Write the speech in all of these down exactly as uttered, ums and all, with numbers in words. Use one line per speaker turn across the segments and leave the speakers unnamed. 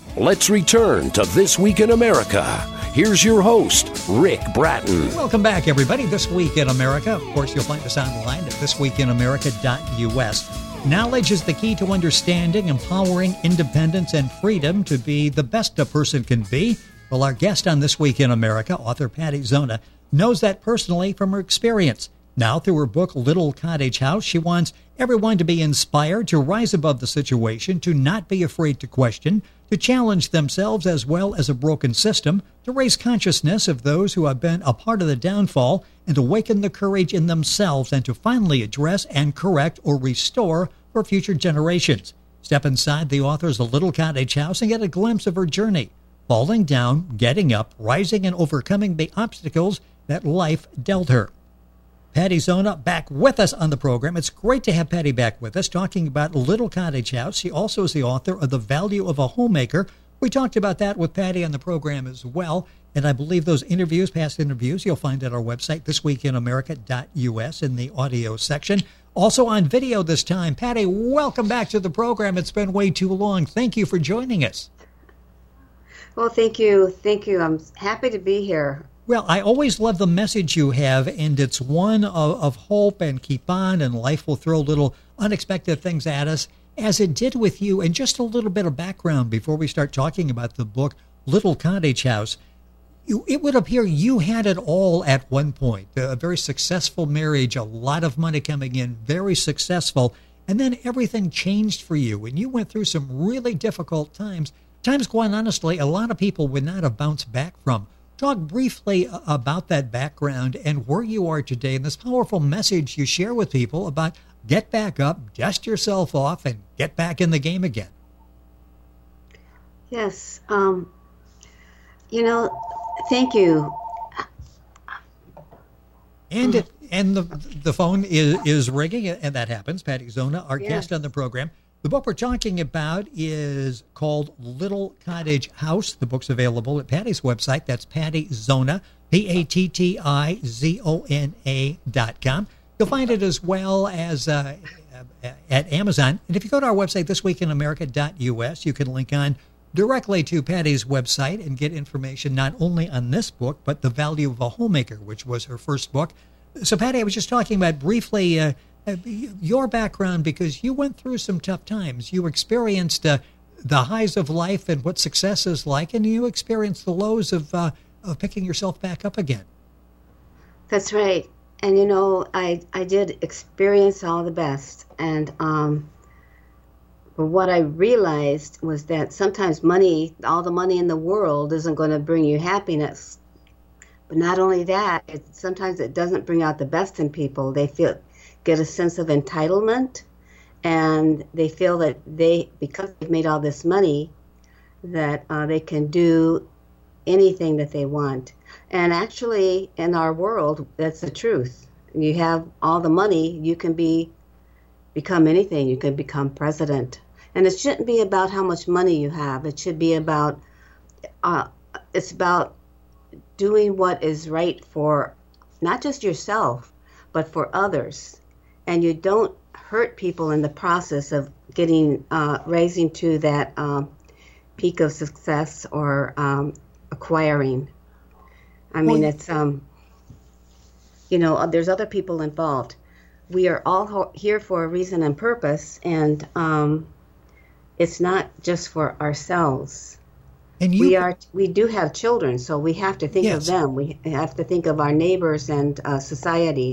Let's return to This Week in America. Here's your host, Rick Bratton.
Welcome back, everybody. This Week in America. Of course, you'll find us online at this week in america dot u s. Knowledge is the key to understanding, empowering independence and freedom to be the best a person can be. Well, our guest on This Week in America, author Patty Zona, knows that personally from her experience. Now, through her book, Little Cottage House, she wants everyone to be inspired, to rise above the situation, to not be afraid to question, to challenge themselves as well as a broken system, to raise consciousness of those who have been a part of the downfall, and awaken the courage in themselves, and to finally address and correct or restore for future generations. Step inside the author's Little Cottage House and get a glimpse of her journey, falling down, getting up, rising and overcoming the obstacles that life dealt her. Patty Zona back with us on the program. It's great to have Patty back with us talking about Little Cottage House. She also is the author of The Value of a Homemaker. We talked about that with Patty on the program as well. And I believe those interviews, past interviews, you'll find at our website, this week in america dot u s, in the audio section. Also on video this time. Patty, welcome back to the program. It's been way too long. Thank you for joining us.
Well, thank you. Thank you. I'm happy to be here.
Well, I always love the message you have, and it's one of, of hope and keep on, and life will throw little unexpected things at us, as it did with you. And just a little bit of background before we start talking about the book, Little Cottage House. You, it would appear you had it all at one point, a very successful marriage, a lot of money coming in, very successful, and then everything changed for you, and you went through some really difficult times, times, quite honestly, a lot of people would not have bounced back from. Talk briefly about that background and where you are today and this powerful message you share with people about get back up, dust yourself off, and get back in the game again.
Yes. Um, you know, thank you.
And it, and the the phone is, is ringing, and that happens. Patty Zona, our yes. guest on the program. The book we're talking about is called Little Cottage House. The book's available at Patty's website. That's Patty Zona, P A T T I Z O N A dot com. You'll find it as well as uh, at Amazon. And if you go to our website, this week in america dot u s, you can link on directly to Patty's website and get information not only on this book, but The Value of a Homemaker, which was her first book. So, Patty, I was just talking about briefly uh, your background, because you went through some tough times. You experienced uh, the highs of life and what success is like, and you experienced the lows of, uh, of picking yourself back up again.
That's right. And, you know, I, I did experience all the best. And um, but what I realized was that sometimes money, all the money in the world isn't going to bring you happiness. But not only that, it, sometimes it doesn't bring out the best in people. They feel get a sense of entitlement, and they feel that they, because they've made all this money, that uh, they can do anything that they want. And actually, in our world, that's the truth. You have all the money, you can be become anything. You can become president. And it shouldn't be about how much money you have. It should be about, uh, it's about doing what is right for not just yourself, but for others. And you don't hurt people in the process of getting, uh, raising to that um, peak of success or um, acquiring. I mean, well, it's, um, you know, there's other people involved. We are all ho- here for a reason and purpose, and um, it's not just for ourselves. And you, we are, we do have children, so we have to think yes. of them. We have to think of our neighbors and uh, society.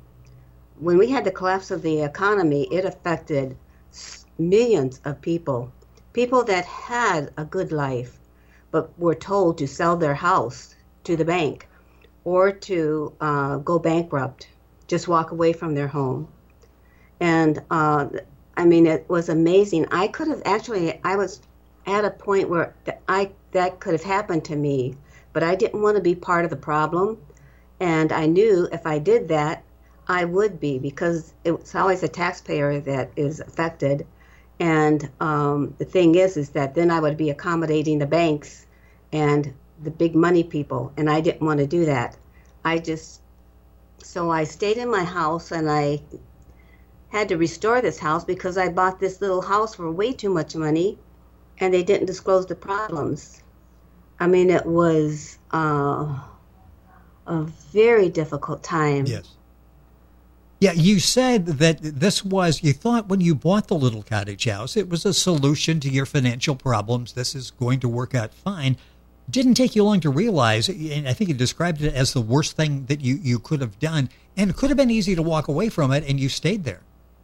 When we had the collapse of the economy, it affected millions of people, people that had a good life, but were told to sell their house to the bank or to uh, go bankrupt, just walk away from their home. And uh, I mean, it was amazing. I could have actually, I was at a point where I that could have happened to me, but I didn't want to be part of the problem. And I knew if I did that, I would be, because it's always a taxpayer that is affected. And um, the thing is, is that then I would be accommodating the banks and the big money people, and I didn't want to do that. I just, so I stayed in my house, and I had to restore this house because I bought this little house for way too much money, and they didn't disclose the problems. I mean, it was uh, a very difficult time.
Yes. Yeah, you said that this was, you thought when you bought the little cottage house, it was a solution to your financial problems. This is going to work out fine. Didn't take you long to realize, and I think you described it as the worst thing that you, you could have done, and it could have been easy to walk away from it, and you stayed there.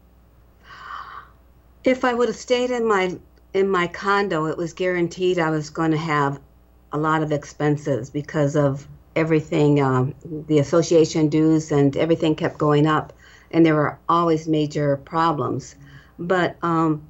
If I would have stayed in my in my condo, it was guaranteed I was going to have a lot of expenses because of everything, um, the association dues and everything kept going up. And there were always major problems. But um,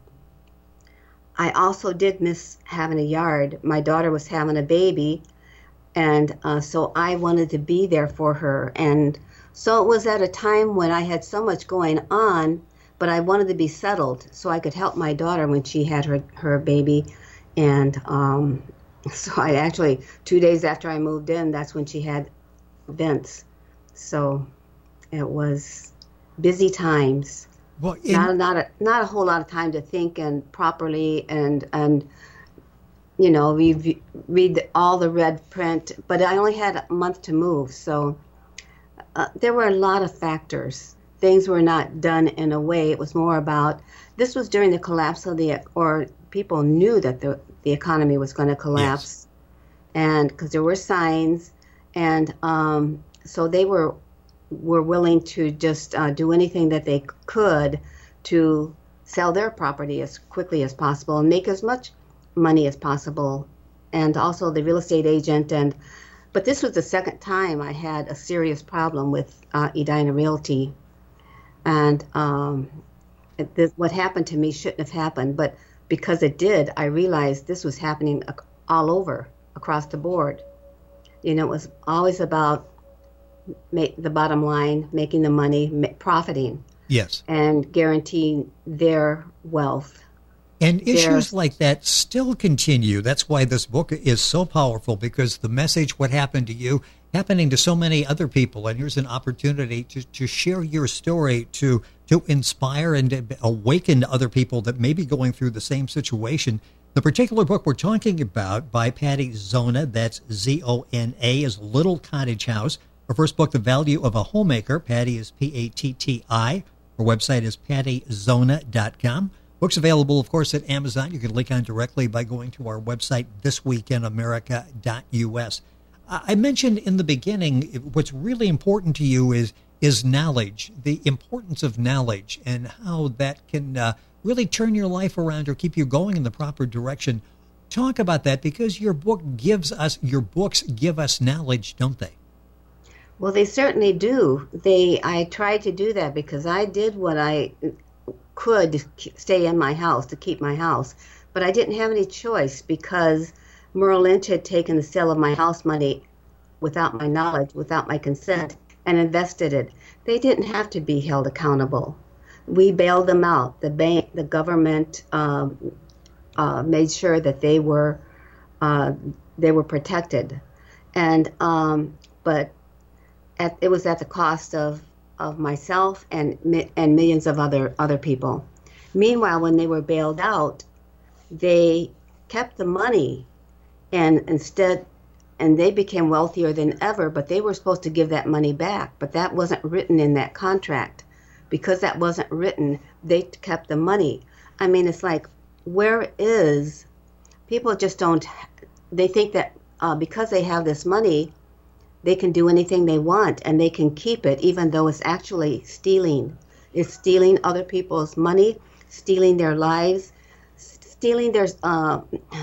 I also did miss having a yard. My daughter was having a baby, and uh, so I wanted to be there for her. And so it was at a time when I had so much going on, but I wanted to be settled so I could help my daughter when she had her, her baby. And um, so I actually, two days after I moved in, that's when she had Vince. So it was busy times.
Well, in,
not not a not a whole lot of time to think and properly and and you know read read all the red print. But I only had a month to move, so uh, there were a lot of factors. Things were not done in a way. It was more about, this was during the collapse of the, or people knew that the the economy was going to collapse, yes. And because there were signs, and um, so they were. were willing to just uh, do anything that they could to sell their property as quickly as possible and make as much money as possible. And also the real estate agent. And but this was the second time I had a serious problem with uh, Edina Realty. And um, it, this, what happened to me shouldn't have happened. But because it did, I realized this was happening all over, across the board. You know, it was always about make the bottom line, making the money, ma- profiting.
Yes.
And guaranteeing their wealth.
And
their...
issues like that still continue. That's why this book is so powerful, because the message, what happened to you, happening to so many other people. And here's an opportunity to, to share your story, to to inspire and to awaken other people that may be going through the same situation. The particular book we're talking about by Patty Zona, that's Z O N A, is Little Cottage House. Her first book, The Value of a Homemaker. Patty is P A T T I. Her website is patty zona dot com. Book's available, of course, at Amazon. You can link on directly by going to our website, this week in america dot U S. I mentioned in the beginning, what's really important to you is is knowledge, the importance of knowledge, and how that can uh, really turn your life around or keep you going in the proper direction. Talk about that, because your book gives us, your books give us knowledge, don't they?
Well, they certainly do. They, I tried to do that because I did what I could to stay in my house, to keep my house. But I didn't have any choice because Merrill Lynch had taken the sale of my house money without my knowledge, without my consent, and invested it. They didn't have to be held accountable. We bailed them out. The bank, the government um, uh, made sure that they were uh, they were protected, and um, but. At, it was at the cost of, of myself and and millions of other other people. Meanwhile, when they were bailed out, they kept the money, and instead, and they became wealthier than ever. But they were supposed to give that money back, but that wasn't written in that contract. Because that wasn't written, they kept the money. I mean, it's like, where is? People just don't. They think that uh, because they have this money, they can do anything they want and they can keep it, even though it's actually stealing. It's stealing other people's money, stealing their lives, stealing their uh,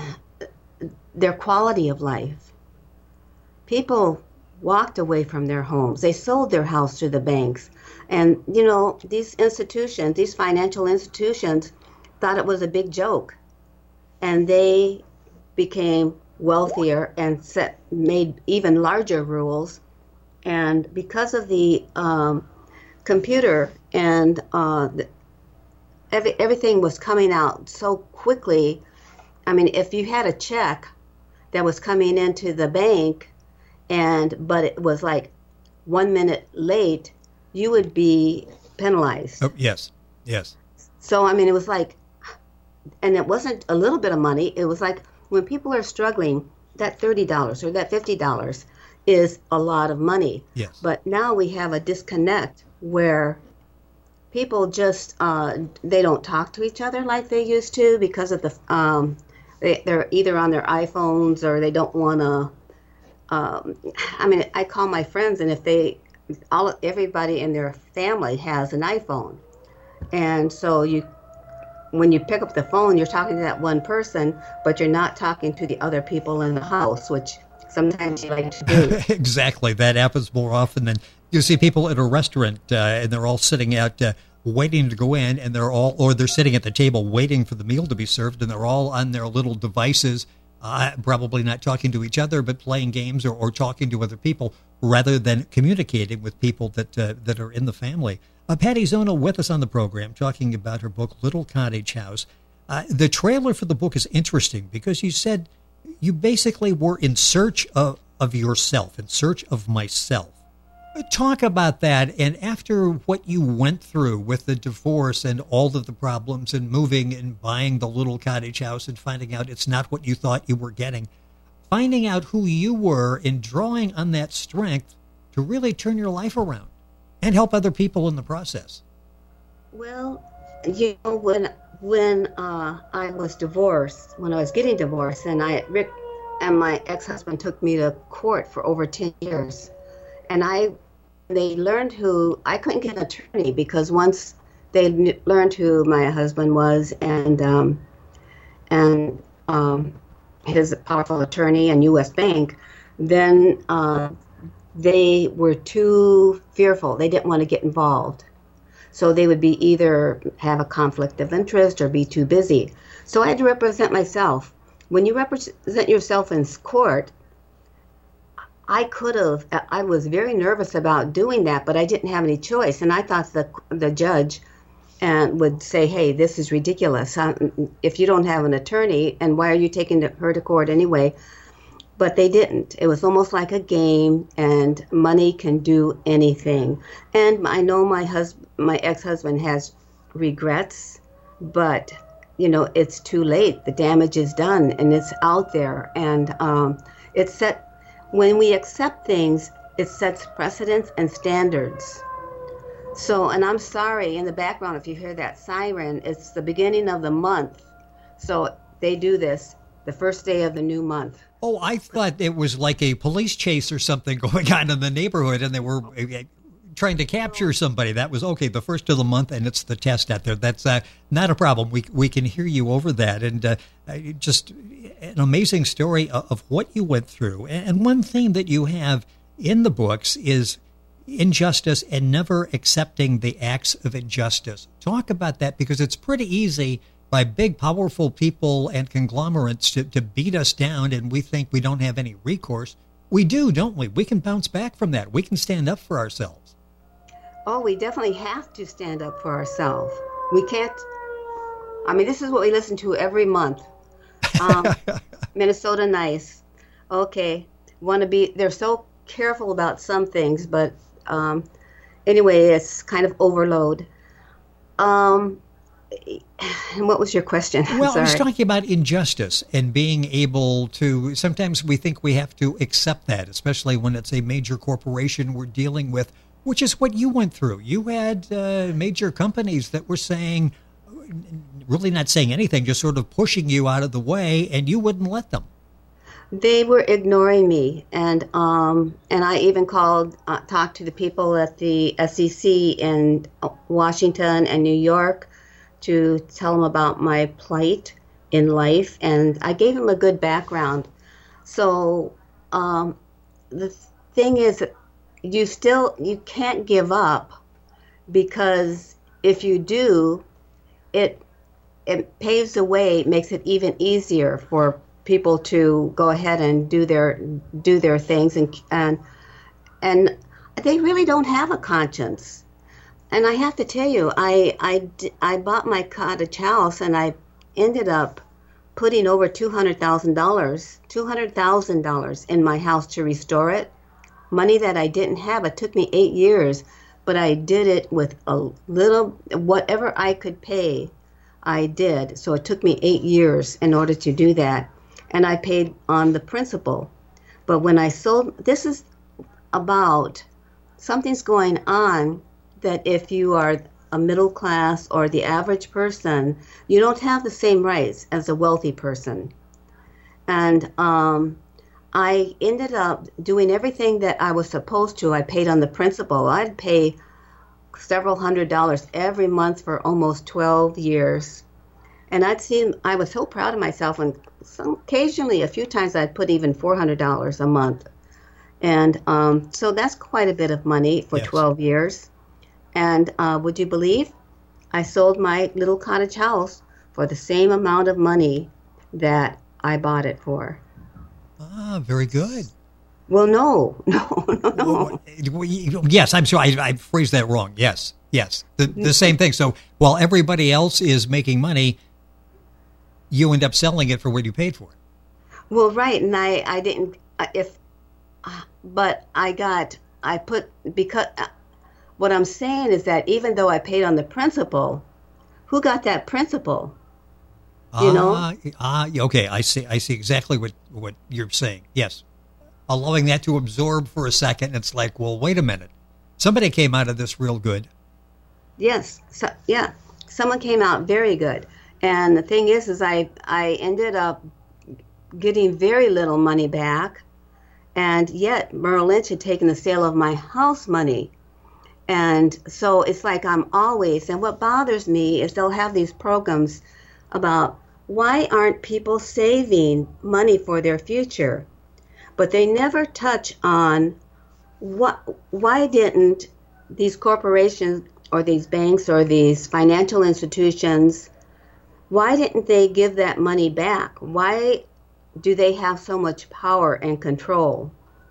their quality of life. People walked away from their homes. They sold their house to the banks. And, you know, these institutions, these financial institutions, thought it was a big joke. And they became wealthier and set made even larger rules, and because of the um, computer and uh, the, every, everything was coming out so quickly. I mean, if you had a check that was coming into the bank, and but it was like one minute late, you would be penalized.
Oh, yes, yes.
So I mean, it was like and it wasn't a little bit of money. It was like when people are struggling, that thirty dollars or that fifty dollars is a lot of money.
Yes.
But now we have a disconnect where people just, uh, they don't talk to each other like they used to because of the, um, they, they're either on their iPhones or they don't want to, um, I mean, I call my friends, and if they, all everybody in their family has an iPhone. And so you, when you pick up the phone, you're talking to that one person, but you're not talking to the other people in the house, which sometimes you like to do.
Exactly. That happens more often than you see people at a restaurant uh, and they're all sitting out uh, waiting to go in, and they're all, or they're sitting at the table waiting for the meal to be served, and they're all on their little devices, uh, probably not talking to each other, but playing games or, or talking to other people rather than communicating with people that uh, that are in the family. Uh, Patty Zona with us on the program talking about her book, Little Cottage House. Uh, the trailer for the book is interesting because you said you basically were in search of, of yourself, in search of myself. Talk about that, and after what you went through with the divorce and all of the problems and moving and buying the little cottage house and finding out it's not what you thought you were getting, finding out who you were and drawing on that strength to really turn your life around and help other people in the process.
Well, you know, when when uh, I was divorced, when I was getting divorced, and I Rick and my ex-husband took me to court for over ten years, and I they learned who I couldn't get an attorney because once they kn- learned who my husband was and um, and um, his powerful attorney and U S Bank, then uh, they were too fearful. They didn't want to get involved. So they would be either have a conflict of interest or be too busy. So I had to represent myself. When you represent yourself in court, I could have, I was very nervous about doing that, but I didn't have any choice. And I thought the the judge and would say, hey, this is ridiculous. If you don't have an attorney, and why are you taking her to court anyway? But they didn't. It was almost like a game, and money can do anything. And I know my husband, my ex-husband has regrets, but, you know, it's too late. The damage is done, and it's out there. And um, it's set, when we accept things, it sets precedents and standards. So, and I'm sorry, in the background, if you hear that siren, it's the beginning of the month. So they do this the first day of the new month.
Oh, I thought it was like a police chase or something going on in the neighborhood, and they were trying to capture somebody. That was, okay, the first of the month, and it's the test out there. That's uh, not a problem. We we can hear you over that. And uh, just an amazing story of, of what you went through. And one theme that you have in the books is injustice and never accepting the acts of injustice. Talk about that, because it's pretty easy by big, powerful people and conglomerates to, to beat us down, and we think we don't have any recourse. We do, don't we? We can bounce back from that. We can stand up for ourselves.
Oh, we definitely have to stand up for ourselves. We can't, I mean, this is what we listen to every month. Um, Minnesota Nice. Okay, want to be, they're so careful about some things, but um, anyway, it's kind of overload. Um, And what was your question?
Well,
Sorry.
I was talking about injustice and being able to, sometimes we think we have to accept that, especially when it's a major corporation we're dealing with, which is what you went through. You had uh, major companies that were saying, really not saying anything, just sort of pushing you out of the way, and you wouldn't let them.
They were ignoring me, and um, and I even called, uh, talked to the people at the S E C in Washington and New York to tell them about my plight in life, and I gave them a good background. So um, the thing is, you still, you can't give up, because if you do, it it paves the way, makes it even easier for people to go ahead and do their do their things, and and and they really don't have a conscience. And I have to tell you, I, I, I bought my cottage house, and I ended up putting over two hundred thousand dollars, two hundred thousand dollars in my house to restore it. Money that I didn't have. It took me eight years, but I did it with a little, whatever I could pay. I did. So it took me eight years in order to do that. And I paid on the principal. But when I sold, this is about something's going on that if you are a middle class or the average person, you don't have the same rights as a wealthy person. And um, I ended up doing everything that I was supposed to. I paid on the principal. I'd pay several hundred dollars every month for almost twelve years. And I'd seen, I was so proud of myself, and some, occasionally, a few times, I'd put even four hundred dollars a month. And um, so that's quite a bit of money for yes. twelve years. And uh, would you believe, I sold my little cottage house for the same amount of money that I bought it for.
Ah, very good.
Well, no, no, no, no.
Well, yes, I'm sorry. I, I phrased that wrong. Yes, yes. The, the same thing. So while everybody else is making money, you end up selling it for what you paid for it.
Well, right. And I, I didn't, if, but I got, I put, because what I'm saying is that even though I paid on the principal, who got that principal? You know?
Ah, ah, okay. I see. I see exactly what, what you're saying. Yes. Allowing that to absorb for a second, it's like, well, wait a minute. Somebody came out of this real good.
Yes. So, yeah. Someone came out very good. And the thing is, is I, I ended up getting very little money back. And yet Merrill Lynch had taken the sale of my house money. And so it's like I'm always, and what bothers me is they'll have these programs about why aren't people saving money for their future? But they never touch on what, why didn't these corporations or these banks or these financial institutions, why didn't they give that money back? Why do they have so much power and control?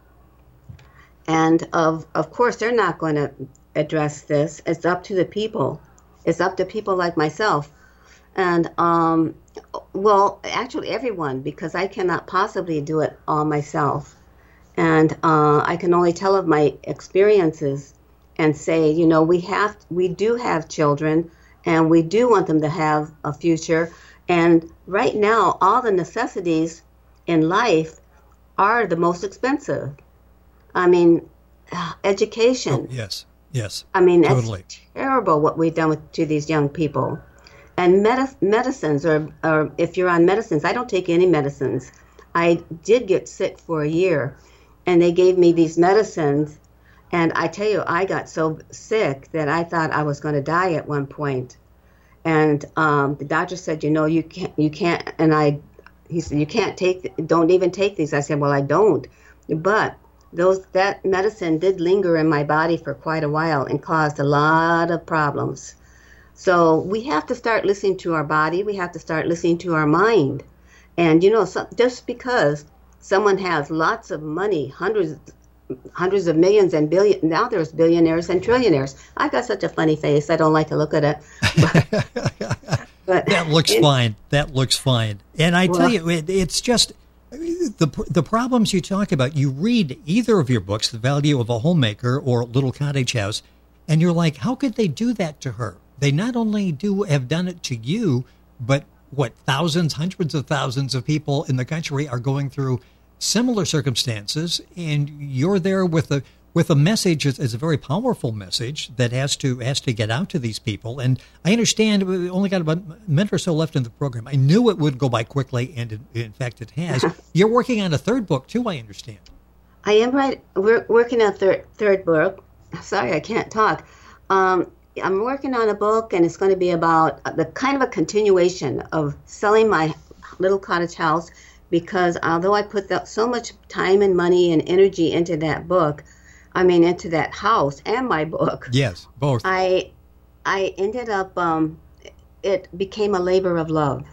And of of course, they're not going to address this. It's up to the people. It's up to people like myself. And, um, well, actually everyone, because I cannot possibly do it all myself. And uh, I can only tell of my experiences and say, you know, we have, we do have children, and we do want them to have a future. And right now, all the necessities in life are the most expensive. I mean, education.
Oh, yes, yes.
I mean, that's
totally.
terrible what we've done with, to these young people. And med- medicines, or, or if you're on medicines, I don't take any medicines. I did get sick for a year, and they gave me these medicines. And I tell you, I got so sick that I thought I was going to die at one point. And um, the doctor said, you know, you can't, you can't. And I, he said, you can't take, don't even take these. I said, well, I don't. But those that medicine did linger in my body for quite a while and caused a lot of problems. So we have to start listening to our body. We have to start listening to our mind. And, you know, so, just because someone has lots of money, hundreds, hundreds of millions and billion, now there's billionaires and trillionaires. I got such a funny face. I don't like to look at it. But, but
that looks it, fine. That looks fine. And I well, tell you, it, it's just the the problems you talk about. You read either of your books, The Value of a Homemaker or Little Cottage House, and you're like, how could they do that to her? They not only do have done it to you, but what, thousands, hundreds of thousands of people in the country are going through similar circumstances, and you're there with a with a message. It's a very powerful message that has to has to get out to these people. And I understand we only got about a minute or so left in the program. I knew it would go by quickly, and in, in fact, it has. You're working on a third book too, I understand.
I am right. We're working on a third third book. Sorry, I can't talk. Um, I'm working on a book, and it's going to be about the kind of a continuation of selling my little cottage house, because although I put the, so much time and money and energy into that book, I mean, into that house and my book.
Yes, both.
I I ended up, um, it became a labor of love.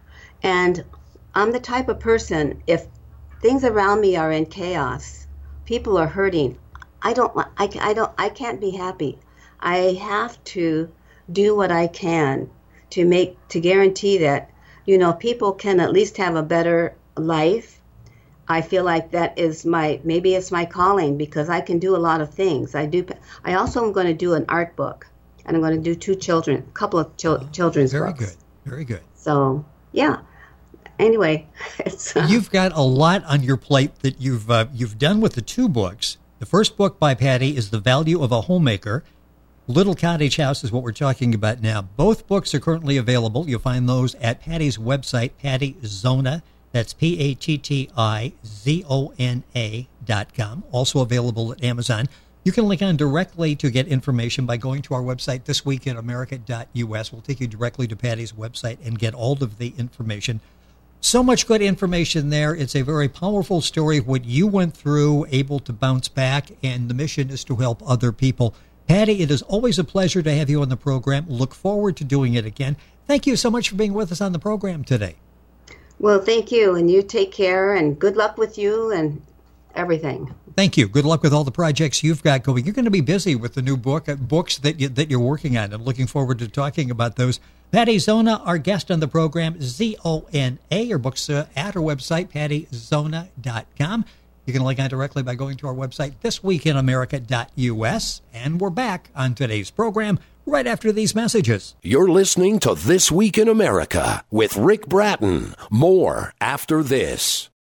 And I'm the type of person, if things around me are in chaos, people are hurting, I don't, I, I don't, I can't be happy. I have to do what I can to make, to guarantee that, you know, people can at least have a better life. I feel like that is my, maybe it's my calling, because I can do a lot of things. I do. I also am going to do an art book, and I'm going to do two children, a couple of chil- children's
Very
books.
good. Very good.
So, yeah. Anyway, it's, uh,
you've got a lot on your plate that you've uh, you've done with the two books. The first book by Patty is The Value of a Homemaker. Little Cottage House is what we're talking about now. Both books are currently available. You'll find those at Patty's website, Patty Zona. That's P A T T I Z O N A dot com. Also available at Amazon. You can link on directly to get information by going to our website, this week in america dot U S. We'll take you directly to Patty's website and get all of the information. So much good information there. It's a very powerful story of what you went through, able to bounce back, and the mission is to help other people. Patty, it is always a pleasure to have you on the program. Look forward to doing it again. Thank you so much for being with us on the program today.
Well, thank you, and you take care, and good luck with you and everything.
Thank you. Good luck with all the projects you've got going. You're going to be busy with the new book, uh, books that, you, that you're working on. I'm looking forward to talking about those. Patty Zona, our guest on the program, Z O N A. Her books uh, at her website, patty zona dot com. You can link on directly by going to our website, this week in america dot U S. And we're back on today's program right after these messages.
You're listening to This Week in America with Rick Bratton. More after this.